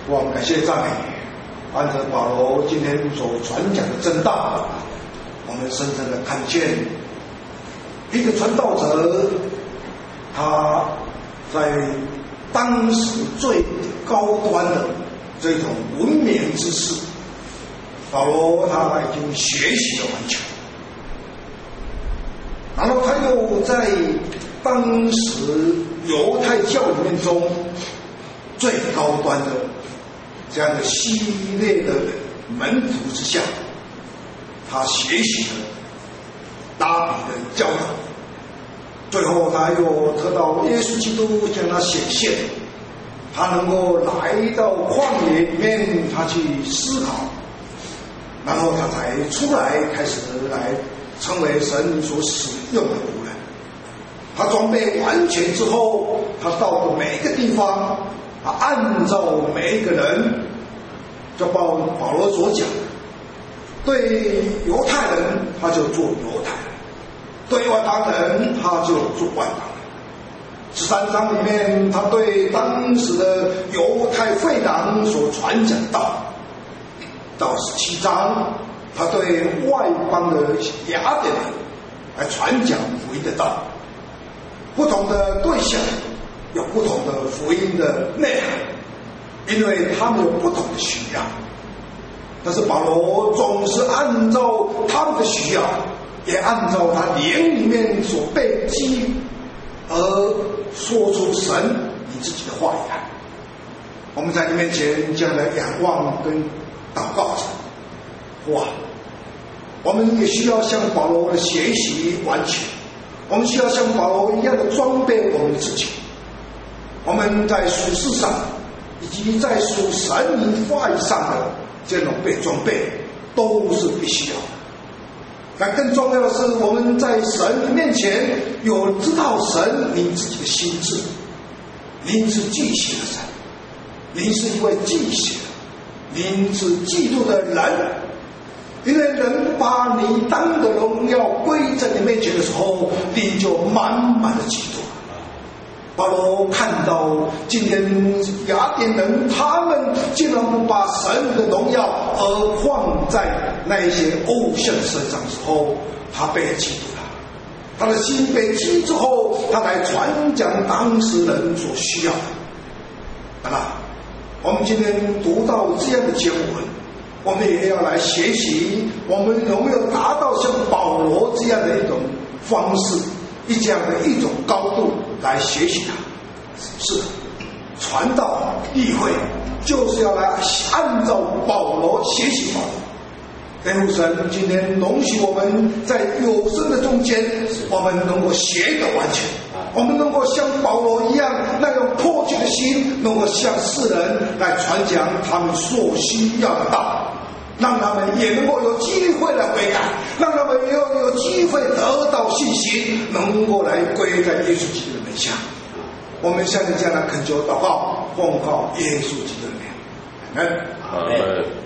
我们感谢赞美你，按照保罗今天所传讲的真道，我们深深的看见一个传道者，他在当时最高端的这种文明知识，保罗他已经学习了完全，然后他又在当时犹太教里面中最高端的这样的系列的门徒之下，他学习了拉比的教导，最后他又得到耶稣基督向他显现，他能够来到旷野里面，他去思考，然后他才出来开始来成为神所使用的仆人。他装备完全之后，他到了每一个地方，他按照每一个人，就保罗所讲，对犹太人他就做犹太人，对外邦人他就做外邦人。13章里面，他对当时的犹太会堂所传讲道，到17章，他对外邦的雅典人来传讲福音的道。不同的对象有不同的福音的内涵，因为他们有不同的需要。但是保罗总是按照他们的需要，也按照他灵里面所被激而说出神你自己的话语来。我们在你面前这样的仰望跟祷告着，哇！我们也需要向保罗的学习完全，我们需要像保罗一样的装备我们自己。我们在属世上以及在属神灵话语上的这种被装备都是必须要的。但更重要的是，我们在神面前有知道神你自己的心智，您是记血的神，您是一位记血的，您是嫉妒的人。因为人把你当的荣耀归在你面前的时候，你就满满的嫉妒。保罗看到今天雅典人他们竟然不把神的荣耀而放在那一些偶像身上的时候，他被嫉妒了，他的心被激之后，他来传讲当时人所需要的。当然我们今天读到这样的经文，我们也要来学习，我们有没有达到像保罗这样的一种方式，这样的一种高度来学习它。是的，传道议会就是要来按照保罗学习保罗。天父神今天容许我们在有生的中间，我们能够学得完全，我们能够像保罗一样那种迫切的心，能够向世人来传讲他们所需要的道，让他们也能够有机会来悔改，让他们也有机会得到信心，能够来归在耶稣基督的门下。我们向你这样来恳求祷告，奉靠耶稣基督的名，阿门。